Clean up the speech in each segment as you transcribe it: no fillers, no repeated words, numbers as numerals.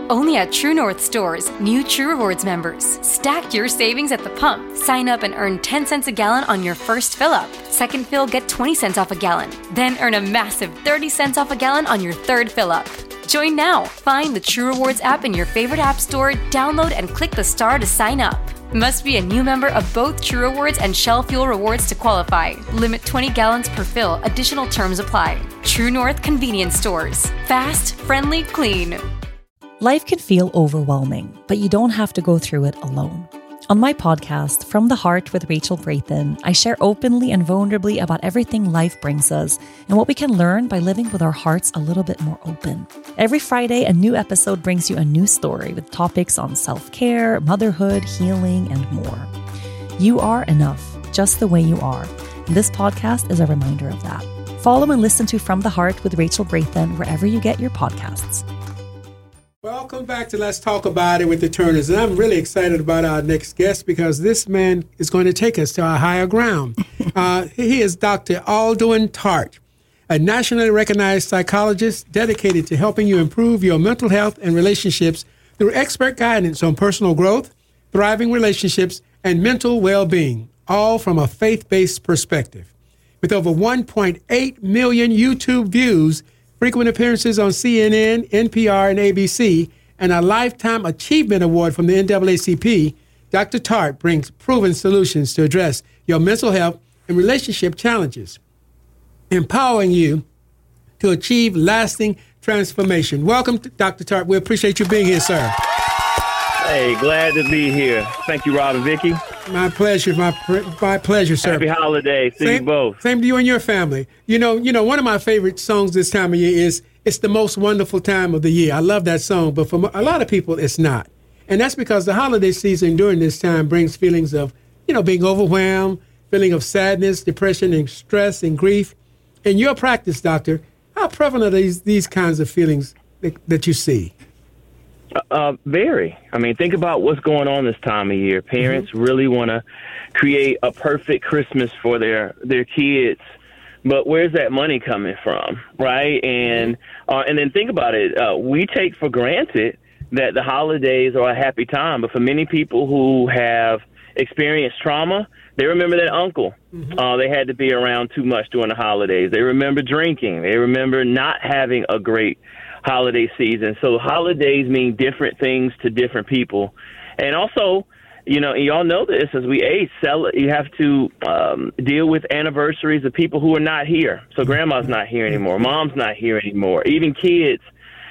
Only at True North stores, new True Rewards members. Stack your savings at the pump. Sign up and earn 10 cents a gallon on your first fill-up. Second fill, get 20 cents off a gallon. Then earn a massive 30 cents off a gallon on your third fill-up. Join now. Find the True Rewards app in your favorite app store, download and click the star to sign up. Must be a new member of both True Rewards and Shell Fuel Rewards to qualify. Limit 20 gallons per fill. Additional terms apply. True North Convenience Stores. Fast, friendly, clean. Life can feel overwhelming, but you don't have to go through it alone. On my podcast, From the Heart with Rachel Brathen, I share openly and vulnerably about everything life brings us and what we can learn by living with our hearts a little bit more open. Every Friday, a new episode brings you a new story with topics on self-care, motherhood, healing, and more. You are enough, just the way you are. And this podcast is a reminder of that. Follow and listen to From the Heart with Rachel Brathen wherever you get your podcasts. Welcome back to Let's Talk About It with the Turners. And I'm really excited about our next guest because this man is going to take us to our higher ground. He is Dr. Alduin Tartt, a nationally recognized psychologist dedicated to helping you improve your mental health and relationships through expert guidance on personal growth, thriving relationships, and mental well-being, all from a faith-based perspective. With over 1.8 million YouTube views, frequent appearances on CNN, NPR, and ABC, and a Lifetime Achievement Award from the NAACP, Dr. Tartt brings proven solutions to address your mental health and relationship challenges, empowering you to achieve lasting transformation. Welcome, Dr. Tartt. We appreciate you being here, sir. Hey, glad to be here. Thank you, Rob and Vicky. My pleasure, my pleasure, sir. Happy holidays to you both. Same to you and your family. You know, one of my favorite songs this time of year is "It's the Most Wonderful Time of the Year." I love that song, but for a lot of people, it's not. And that's because the holiday season during this time brings feelings of, being overwhelmed, feeling of sadness, depression, and stress and grief. In your practice, doctor, how prevalent are these kinds of feelings that you see? Very. I mean, think about what's going on this time of year. Parents really want to create a perfect Christmas for their kids, but where's that money coming from, right? And then think about it. We take for granted that the holidays are a happy time, but for many people who have experienced trauma, they remember that uncle. They had to be around too much during the holidays. They remember drinking. They remember not having a great holiday season. So holidays mean different things to different people. And also, y'all know this, as we age, you have to deal with anniversaries of people who are not here. So grandma's not here anymore. Mom's not here anymore. Even kids,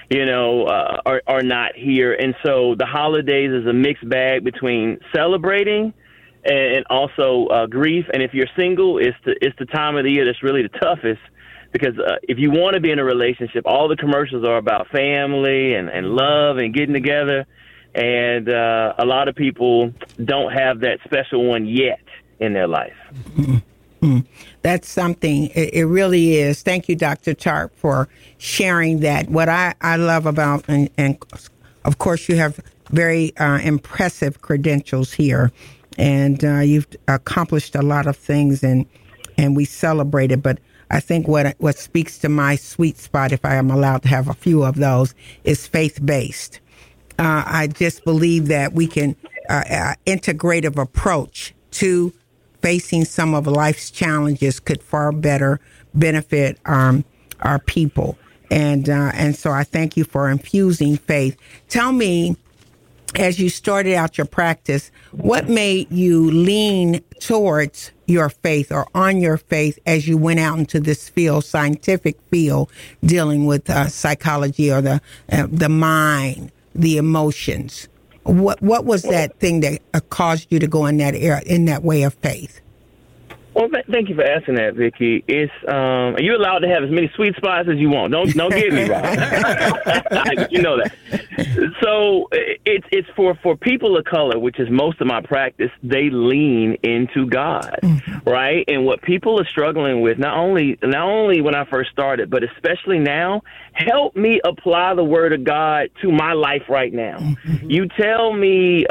are not here. And so the holidays is a mixed bag between celebrating and also grief. And if you're single, it's the time of the year that's really the toughest. Because if you want to be in a relationship, all the commercials are about family and love and getting together. And a lot of people don't have that special one yet in their life. Mm-hmm. That's something. It really is. Thank you, Dr. Tartt, for sharing that. What I love about, and of course, you have very impressive credentials here. And you've accomplished a lot of things, and we celebrate it. But I think what speaks to my sweet spot, if I am allowed to have a few of those, is faith-based. I just believe that we can integrative approach to facing some of life's challenges could far better benefit our people. And so I thank you for infusing faith. Tell me, as you started out your practice, what made you lean towards your faith or on your faith as you went out into this field, scientific field, dealing with psychology or the mind, the emotions? What was that thing that caused you to go in that area, in that way of faith? Well, thank you for asking that, Vicky. It's you're allowed to have as many sweet spots as you want. Don't get me wrong. You know that. So it's for people of color, which is most of my practice. They lean into God, right? And what people are struggling with, not only when I first started, but especially now, help me apply the Word of God to my life right now. You tell me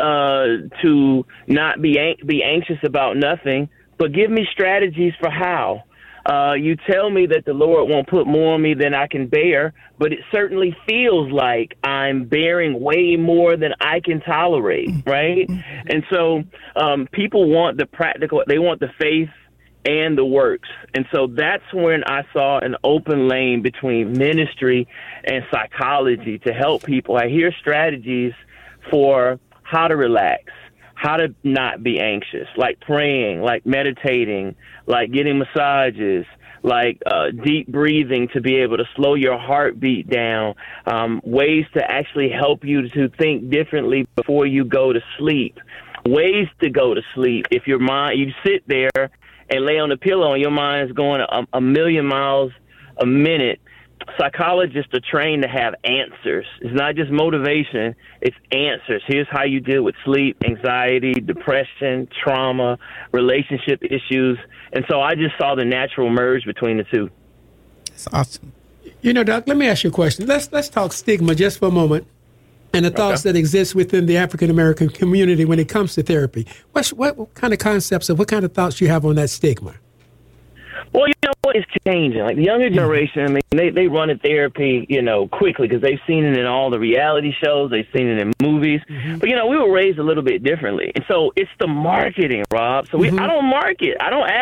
to not be anxious about nothing, but give me strategies for how. You tell me that the Lord won't put more on me than I can bear, but it certainly feels like I'm bearing way more than I can tolerate, right? And so people want the practical, they want the faith and the works. And so that's when I saw an open lane between ministry and psychology to help people. I hear strategies for how to relax, how to not be anxious, like praying, like meditating, like getting massages, like deep breathing to be able to slow your heartbeat down, ways to actually help you to think differently before you go to sleep, ways to go to sleep. If your mind, you sit there and lay on the pillow and your mind is going a million miles a minute, psychologists are trained to have answers. It's not just motivation, it's answers. Here's how you deal with sleep, anxiety, depression, trauma, relationship issues. And so I just saw the natural merge between the two. That's awesome. You know, Doc, let me ask you a question. Let's talk stigma just for a moment and the thoughts that exist within the African-American community when it comes to therapy. What kind of concepts or what kind of thoughts you have on that stigma? Well, you know what? It's changing. Like the younger generation, I mean, they run to therapy, you know, quickly because they've seen it in all the reality shows. They've seen it in movies. But, you know, we were raised a little bit differently. And so it's the marketing, Rob. So I don't market. I don't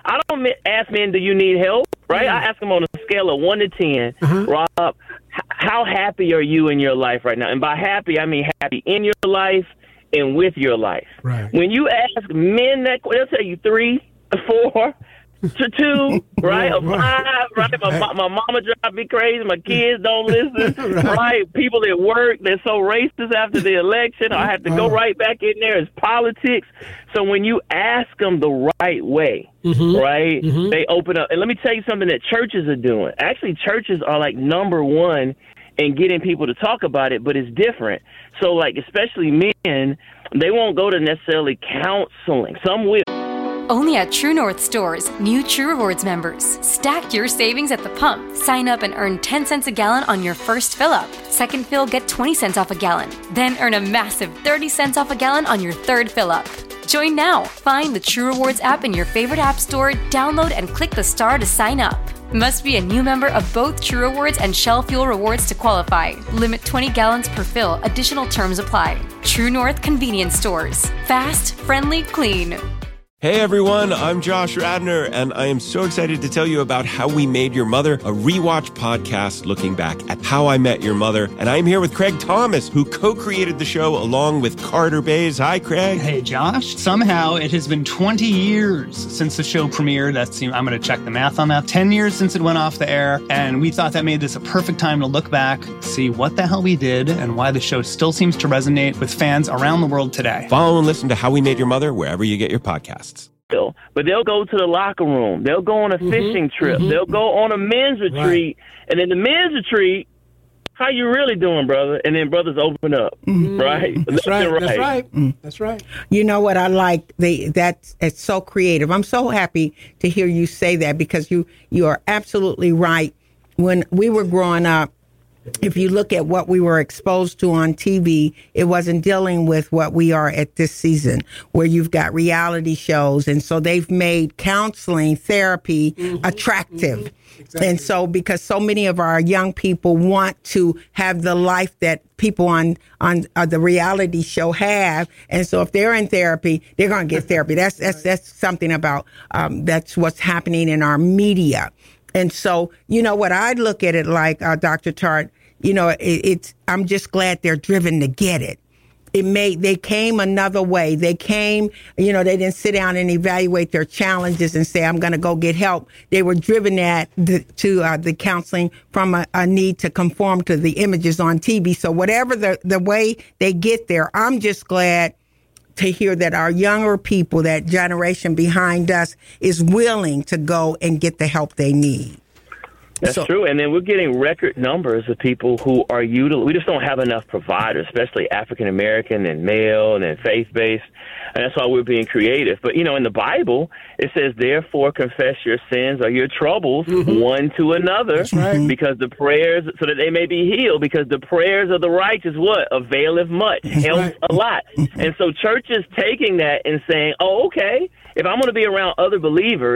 ask men, do you need help? Right? I ask them on a scale of 1 to 10, Rob, how happy are you in your life right now? And by happy, I mean happy in your life and with your life. Right. When you ask men that, they'll tell you 3, 4, to 2, right? A 5, right? My mama drives me crazy. My kids don't listen, right? People at work, they're so racist after the election. I have to go right back in there. It's politics. So when you ask them the right way, right, they open up. And let me tell you something that churches are doing. Actually, churches are like number one in getting people to talk about it, but it's different. So, like, especially men, they won't go to necessarily counseling. Some will. Only at True North stores, new True Rewards members. Stack your savings at the pump. Sign up and earn 10 cents a gallon on your first fill-up. Second fill, get 20 cents off a gallon. Then earn a massive 30 cents off a gallon on your third fill-up. Join now. Find the True Rewards app in your favorite app store, download and click the star to sign up. Must be a new member of both True Rewards and Shell Fuel Rewards to qualify. Limit 20 gallons per fill. Additional terms apply. True North Convenience Stores. Fast, friendly, clean. Hey everyone, I'm Josh Radner, and I am so excited to tell you about How We Made Your Mother, a rewatch podcast looking back at How I Met Your Mother. And I'm here with Craig Thomas, who co-created the show along with Carter Bays. Hi, Craig. Hey, Josh. Somehow it has been 20 years since the show premiered. I'm going to check the math on that. 10 years since it went off the air, and we thought that made this a perfect time to look back, see what the hell we did, and why the show still seems to resonate with fans around the world today. Follow and listen to How We Made Your Mother wherever you get your podcasts. But they'll go to the locker room. They'll go on a fishing trip. They'll go on a men's retreat. And in the men's retreat, how you really doing, brother? And then brothers open up, right? That's right. That's right. You know what I like? It's so creative. I'm so happy to hear you say that because you are absolutely right. When we were growing up, if you look at what we were exposed to on TV, it wasn't dealing with what we are at this season, where you've got reality shows. And so they've made counseling, therapy attractive. Exactly. And so because so many of our young people want to have the life that people on the reality show have. And so if they're in therapy, they're going to get therapy. That's something about that's what's happening in our media. And so, you know what, I look at it like, Dr. Tart, you know, I'm just glad they're driven to get it. They came another way. They came, you know, they didn't sit down and evaluate their challenges and say, I'm going to go get help. They were driven to the counseling from a need to conform to the images on TV. So whatever the way they get there, I'm just glad to hear that our younger people, that generation behind us, is willing to go and get the help they need. That's true. And then we're getting record numbers of people who are we just don't have enough providers, especially African American and male and then faith-based. And that's why we're being creative. But, you know, in the Bible, it says, therefore confess your sins or your troubles one to another, because the prayers, so that they may be healed, because the prayers of the righteous, what? Availeth much, helps a lot. And so churches taking that and saying, oh, okay, if I'm going to be around other believers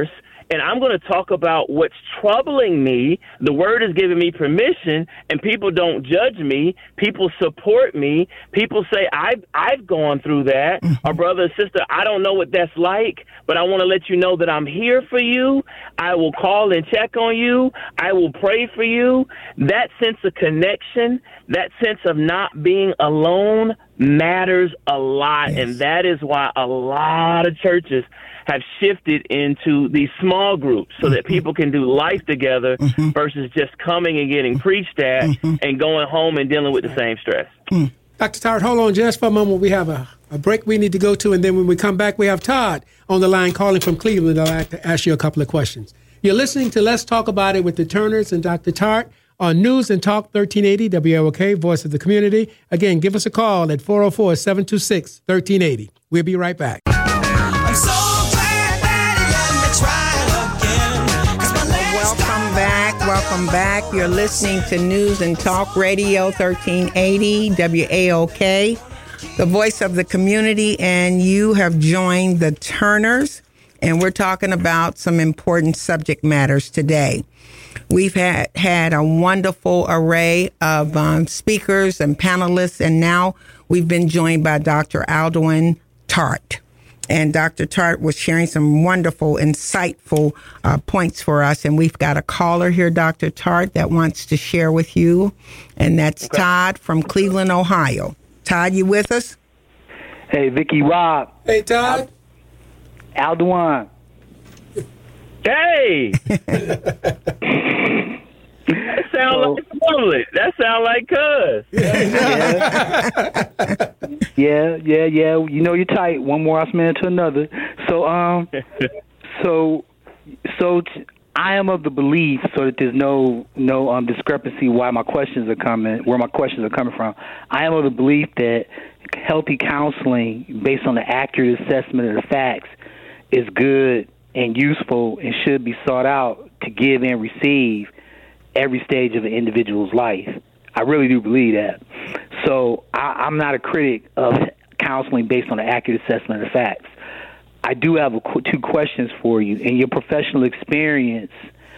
and I'm going to talk about what's troubling me. The Word is giving me permission, and people don't judge me. People support me. People say, I've gone through that. Or brother or sister, I don't know what that's like, but I want to let you know that I'm here for you. I will call and check on you. I will pray for you. That sense of connection, that sense of not being alone matters a lot. Yes. And that is why a lot of churches have shifted into these small groups so that people can do life together versus just coming and getting preached at and going home and dealing with the same stress. Dr. Tart, hold on just for a moment. We have a break we need to go to, and then when we come back, we have Todd on the line calling from Cleveland. I'd like to ask you a couple of questions. You're listening to Let's Talk About It with the Turners and Dr. Tart on News and Talk 1380 WLK, Voice of the Community. Again, give us a call at 404-726-1380. We'll be right back. I'm so glad that let me try again. Welcome back. You're listening to News and Talk Radio 1380 WAOK, the Voice of the Community, and you have joined the Turners, and we're talking about some important subject matters today. We've had a wonderful array of speakers and panelists, and now we've been joined by Dr. Aldwin Tart. And Dr. Tart was sharing some wonderful, insightful points for us. And we've got a caller here, Dr. Tart, that wants to share with you. And that's Todd from Cleveland, Ohio. Todd, you with us? Hey, Vicky Rob. Hey, Todd. Aldwin. Hey! That sound like public. That sound like cuz. Yeah. You know you're tight. One more minute to another. So I am of the belief, so that there's no discrepancy where my questions are coming from. I am of the belief that healthy counseling based on the accurate assessment of the facts is good and useful and should be sought out to give and receive every stage of an individual's life. I really do believe that. So I'm not a critic of counseling based on an accurate assessment of the facts. I do have two questions for you. In your professional experience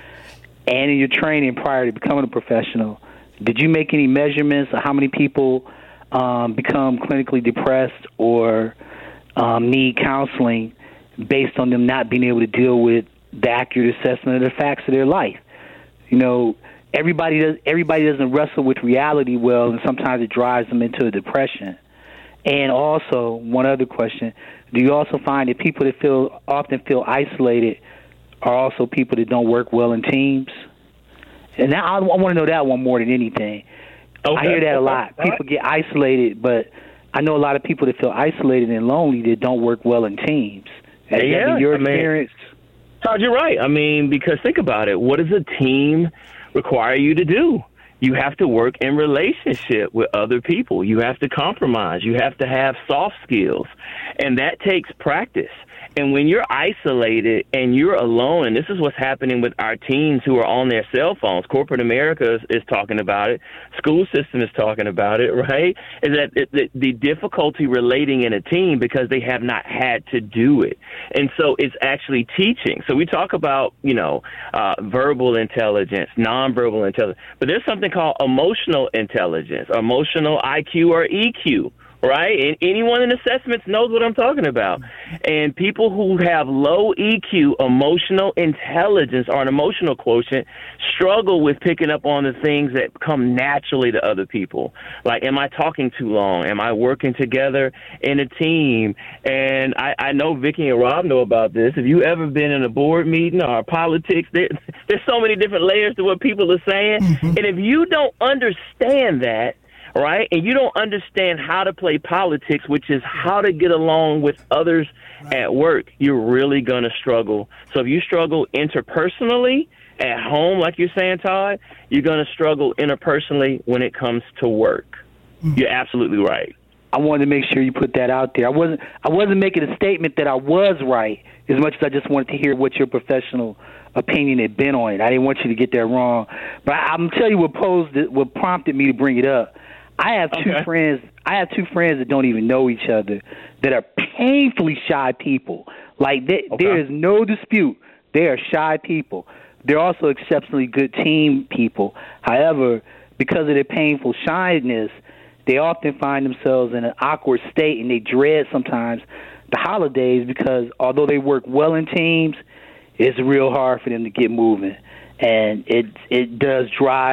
and in your training prior to becoming a professional, did you make any measurements of how many people become clinically depressed or need counseling based on them not being able to deal with the accurate assessment of the facts of their life? You know, everybody doesn't wrestle with reality well, and sometimes it drives them into a depression. And also, one other question, do you also find that people that often feel isolated are also people that don't work well in teams? And now I want to know that one more than anything. Okay. I hear that a lot. People get isolated, but I know a lot of people that feel isolated and lonely that don't work well in teams. Has that been your experience? Todd, you're right. I mean, because think about it. What does a team require you to do? You have to work in relationship with other people. You have to compromise. You have to have soft skills. And that takes practice. And when you're isolated and you're alone, and this is what's happening with our teens who are on their cell phones, corporate America is talking about it, school system is talking about it, right, is that the difficulty relating in a team because they have not had to do it. And so it's actually teaching. So we talk about, verbal intelligence, nonverbal intelligence, but there's something called emotional intelligence, emotional IQ or EQ. Right? And anyone in assessments knows what I'm talking about. And people who have low EQ, emotional intelligence, or an emotional quotient, struggle with picking up on the things that come naturally to other people. Like, am I talking too long? Am I working together in a team? And I know Vicky and Rob know about this. If you ever been in a board meeting or politics, there's so many different layers to what people are saying. Mm-hmm. And if you don't understand that, right, and you don't understand how to play politics, which is how to get along with others at work, you're really going to struggle. So if you struggle interpersonally at home, like you're saying, Todd, you're going to struggle interpersonally when it comes to work. You're absolutely right. I wanted to make sure you put that out there. I wasn't making a statement that I was right as much as I just wanted to hear what your professional opinion had been on it. I didn't want you to get that wrong. But I'm tell you what prompted me to bring it up. I have two friends that don't even know each other that are painfully shy people. Like there is no dispute They are shy people. They're also exceptionally good team people. However, because of their painful shyness, they often find themselves in an awkward state, and they dread sometimes the holidays because although they work well in teams, it's real hard for them to get moving. And it does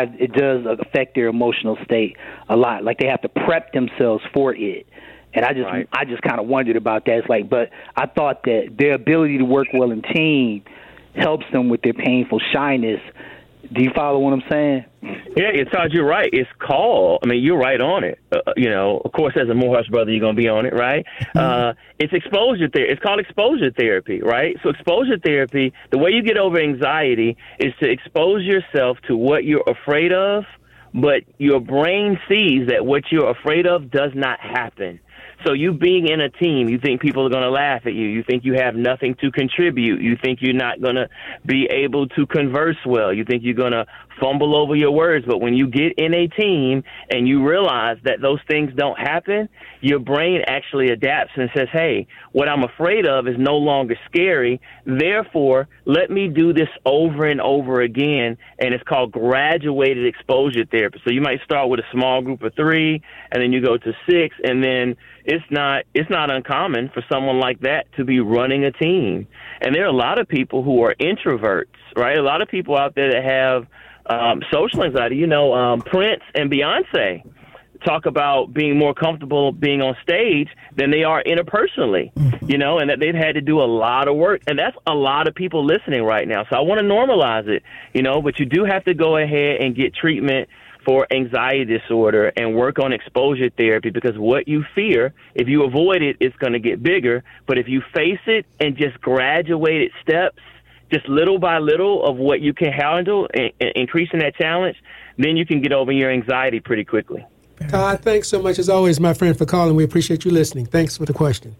affect their emotional state a lot. Like they have to prep themselves for it. And I just kind of wondered about that. It's like, but I thought that their ability to work well in team helps them with their painful shyness. Do you follow what I'm saying? Yeah, Todd, you're right. It's called. I mean, you're right on it. Of course, as a Morehouse brother, you're going to be on it, right? It's exposure therapy. It's called exposure therapy, right? So exposure therapy, the way you get over anxiety is to expose yourself to what you're afraid of, but your brain sees that what you're afraid of does not happen. So you being in a team, you think people are going to laugh at you. You think you have nothing to contribute. You think you're not going to be able to converse well. You think you're going to fumble over your words. But when you get in a team and you realize that those things don't happen, your brain actually adapts and says, hey, what I'm afraid of is no longer scary. Therefore, let me do this over and over again. And it's called graduated exposure therapy. So you might start with a small group of 3, and then you go to 6, and then it's not uncommon for someone like that to be running a team. And there are a lot of people who are introverts, right? A lot of people out there that have social anxiety. Prince and Beyonce talk about being more comfortable being on stage than they are interpersonally, and that they've had to do a lot of work. And that's a lot of people listening right now. So I want to normalize it, but you do have to go ahead and get treatment for anxiety disorder and work on exposure therapy, because what you fear, if you avoid it, it's going to get bigger. But if you face it and just graduated steps, just little by little of what you can handle and increasing that challenge, then you can get over your anxiety pretty quickly. Todd, thanks so much, as always, my friend, for calling. We appreciate you listening. Thanks for the question.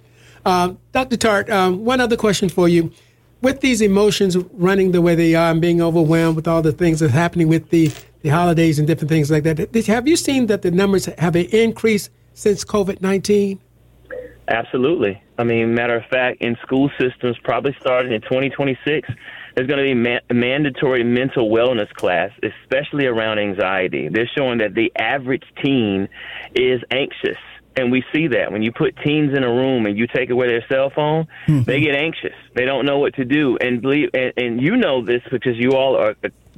Dr. Tart, one other question for you. With these emotions running the way they are and being overwhelmed with all the things that are happening with the holidays and different things like that, have you seen that the numbers have increased since COVID-19? Absolutely. I mean, matter of fact, in school systems, probably starting in 2026, there's going to be a mandatory mental wellness class, especially around anxiety. They're showing that the average teen is anxious. And we see that when you put teens in a room and you take away their cell phone, they get anxious. They don't know what to do. And you know this because you all are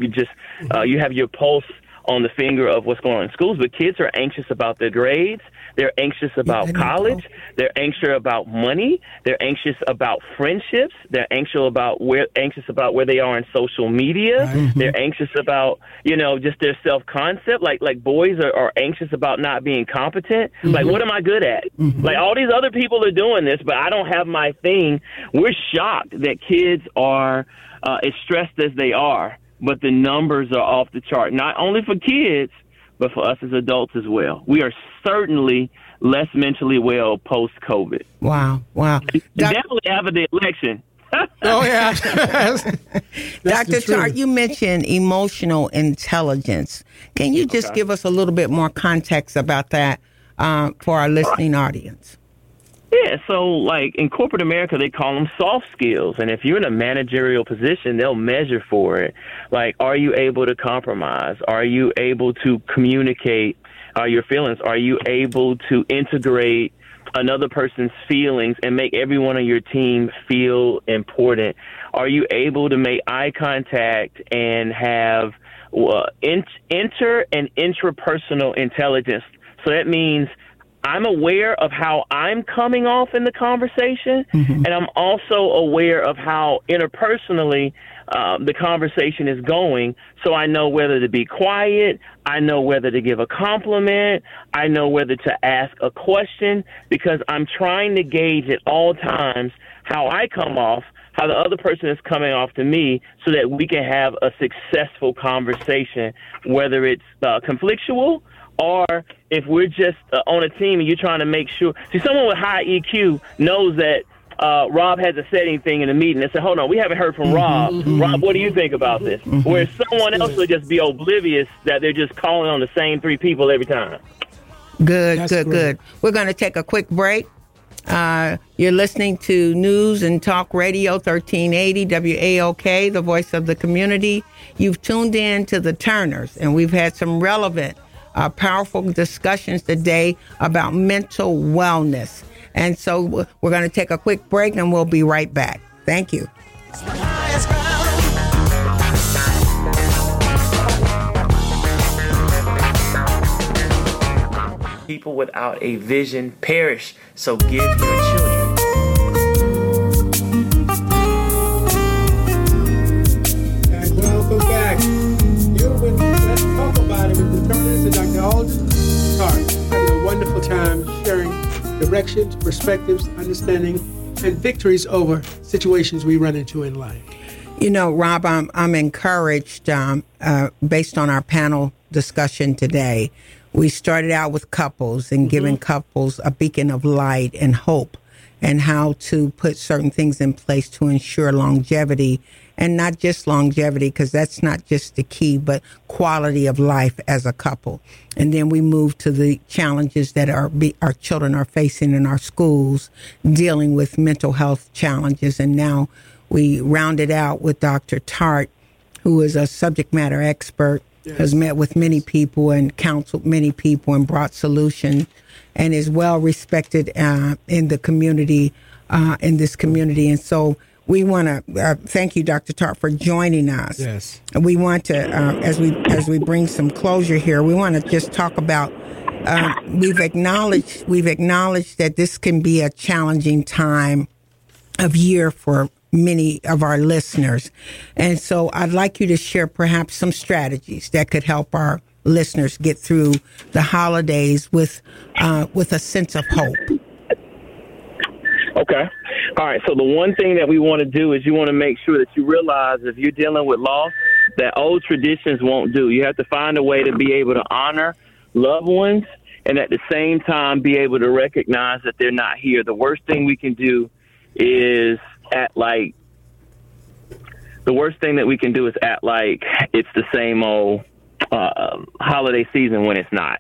you have your pulse on the finger of what's going on in schools. But kids are anxious about their grades. They're anxious about college. They're anxious about money. They're anxious about friendships. They're anxious about where they are in social media. Right. They're anxious about, just their self-concept. Like boys are anxious about not being competent. Mm-hmm. Like, what am I good at? Mm-hmm. Like, all these other people are doing this, but I don't have my thing. We're shocked that kids are as stressed as they are, but the numbers are off the chart, not only for kids, but for us as adults as well. We are certainly less mentally well post-COVID. Wow. Definitely after the election. Oh, yeah. Dr. Tart, you mentioned emotional intelligence. Can you just give us a little bit more context about that for our listening audience? Yeah, so like in corporate America, they call them soft skills. And if you're in a managerial position, they'll measure for it. Like, are you able to compromise? Are you able to communicate your feelings? Are you able to integrate another person's feelings and make everyone on your team feel important? Are you able to make eye contact and have inter and intrapersonal intelligence? So that means I'm aware of how I'm coming off in the conversation, and I'm also aware of how interpersonally the conversation is going, so I know whether to be quiet, I know whether to give a compliment, I know whether to ask a question, because I'm trying to gauge at all times how I come off, how the other person is coming off to me, so that we can have a successful conversation, whether it's conflictual or if we're just on a team and you're trying to make sure. See, someone with high EQ knows that Rob hasn't said anything in the meeting. They say, hold on, we haven't heard from Rob. Rob, what do you think about this? Whereas someone else will just be oblivious that they're just calling on the same 3 people every time. Good. We're going to take a quick break. You're listening to News and Talk Radio 1380 WAOK, the voice of the community. You've tuned in to the Turners, and we've had some relevant, powerful discussions today about mental wellness. And so we're going to take a quick break, and we'll be right back. Thank you. People without a vision perish, so give your children. And welcome back. You're with Let's Talk About It with the Turners and Dr. Alden Tart. Having a wonderful time sharing directions, perspectives, understanding, and victories over situations we run into in life. You know, Rob, I'm encouraged based on our panel discussion today. We started out with couples and giving couples a beacon of light and hope and how to put certain things in place to ensure longevity, and not just longevity, because that's not just the key, but quality of life as a couple. And then we moved to the challenges that our children are facing in our schools, dealing with mental health challenges. And now we rounded out with Dr. Tart, who is a subject matter expert, has met with many people and counseled many people and brought solutions, and is well respected in the community, in this community. And so we want to thank you, Dr. Tart, for joining us. Yes. And we want to, as we bring some closure here, we want to just talk about. We've acknowledged that this can be a challenging time of year for many of our listeners. And so I'd like you to share perhaps some strategies that could help our listeners get through the holidays with a sense of hope. Okay. All right. So the one thing that we want to do is you want to make sure that you realize if you're dealing with loss, that old traditions won't do. You have to find a way to be able to honor loved ones and at the same time be able to recognize that they're not here. The worst thing we can do is act like it's the same old holiday season when it's not.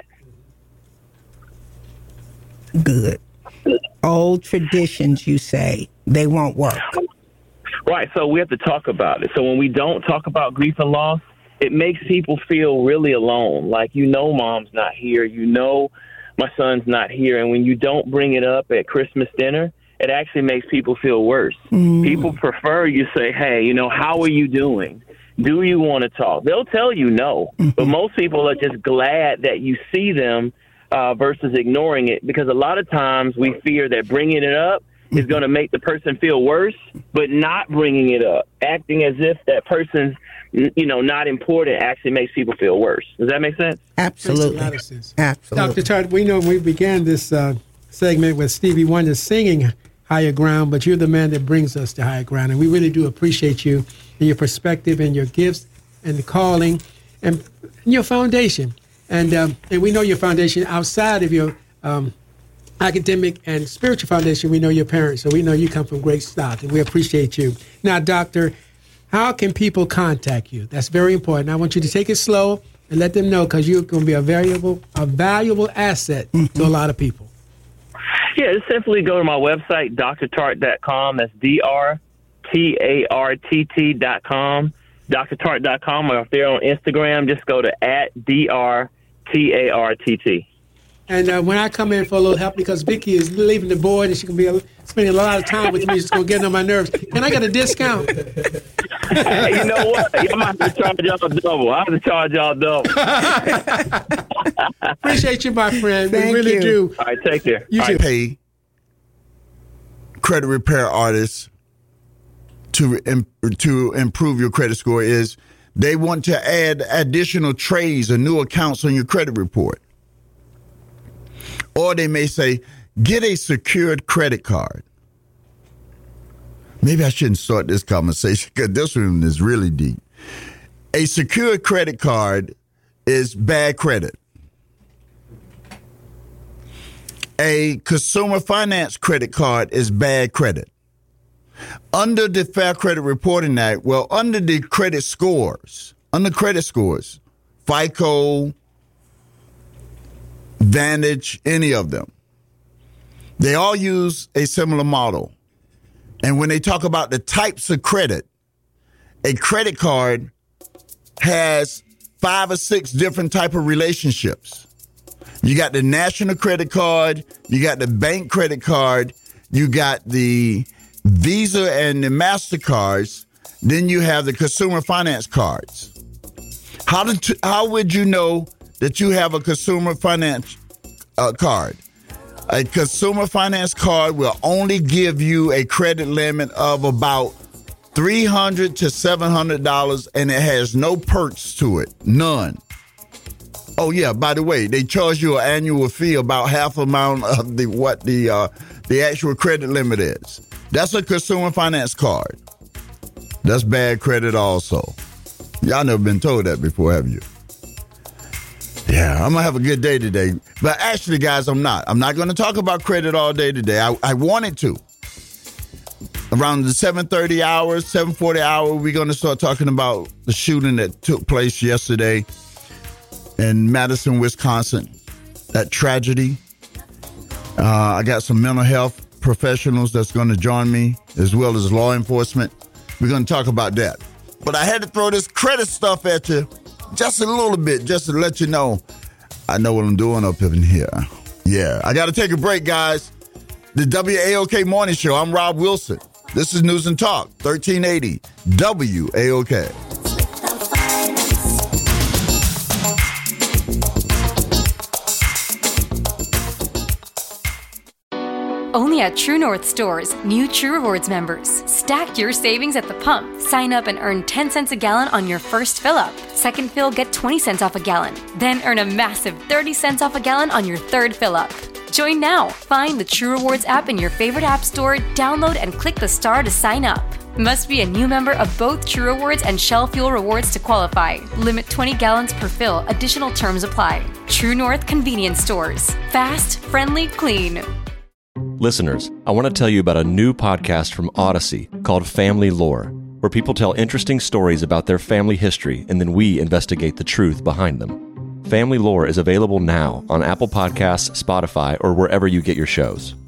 Good. Old traditions, you say, they won't work. Right. So we have to talk about it. So when we don't talk about grief and loss, it makes people feel really alone. Like, mom's not here. My son's not here. And when you don't bring it up at Christmas dinner, it actually makes people feel worse. People prefer you say, hey, how are you doing? Do you want to talk? They'll tell you no. But most people are just glad that you see them versus ignoring it, because a lot of times we fear that bringing it up is going to make the person feel worse, but not bringing it up, acting as if that person's, not important, actually makes people feel worse. Does that make sense? Absolutely. Makes a lot of sense. Absolutely. Dr. Tart, we know we began this segment with Stevie Wonder singing Higher Ground, but you're the man that brings us to higher ground, and we really do appreciate you and your perspective and your gifts and the calling and your foundation. And we know your foundation outside of your academic and spiritual foundation. We know your parents, so we know you come from great stock, and we appreciate you. Now, Doctor, how can people contact you? That's very important. I want you to take it slow and let them know, because you're going to be a valuable asset to a lot of people. Yeah, just simply go to my website, drtart.com. That's drtart.com. drtart.com, or if they're on Instagram, just go to @drtart. And when I come in for a little help, because Vicki is leaving the board and she's going to be spending a lot of time with me, she's going to get on my nerves. Can I get a discount? Hey, you know what? I'm going to have to charge y'all double. I have to charge y'all double. Appreciate you, my friend. Thank we really you. do. All right, take care. You too. Pay credit repair artists to improve your credit score is they want to add additional trays or new accounts on your credit report. Or they may say, get a secured credit card. Maybe I shouldn't start this conversation because this one is really deep. A secured credit card is bad credit. A consumer finance credit card is bad credit. Under the Fair Credit Reporting Act, under the credit scores, FICO, Vantage, any of them, They all use a similar model. And when they talk about the types of credit, a credit card has 5 or 6 different type of relationships. You got the national credit card, you got the bank credit card, you got the Visa and the MasterCards, then you have the consumer finance cards. How would you know that you have a consumer finance card? A consumer finance card will only give you a credit limit of about $300 to $700, and it has no perks to it, none. Oh yeah, by the way, they charge you an annual fee about half amount of the actual credit limit is. That's a consumer finance card. That's bad credit also. Y'all never been told that before, have you? Yeah, I'm going to have a good day today. But actually, guys, I'm not. I'm not going to talk about credit all day today. I wanted to. Around the 7:30 hours, 7:40 hour, we're going to start talking about the shooting that took place yesterday in Madison, Wisconsin. That tragedy. I got some mental health professionals that's going to join me, as well as law enforcement. We're going to talk about that. But I had to throw this credit stuff at you just a little bit, just to let you know I know what I'm doing up in here. Yeah, I got to take a break, guys. The WAOK Morning Show. I'm Rob Wilson. This is News and Talk, 1380 WAOK. Only at True North stores, new True Rewards members. Stack your savings at the pump. Sign up and earn 10 cents a gallon on your first fill-up. Second fill, get 20 cents off a gallon. Then earn a massive 30 cents off a gallon on your third fill-up. Join now. Find the True Rewards app in your favorite app store, download and click the star to sign up. Must be a new member of both True Rewards and Shell Fuel Rewards to qualify. Limit 20 gallons per fill. Additional terms apply. True North Convenience Stores. Fast, friendly, clean. Listeners, I want to tell you about a new podcast from Odyssey called Family Lore, where people tell interesting stories about their family history and then we investigate the truth behind them. Family Lore is available now on Apple Podcasts, Spotify, or wherever you get your shows.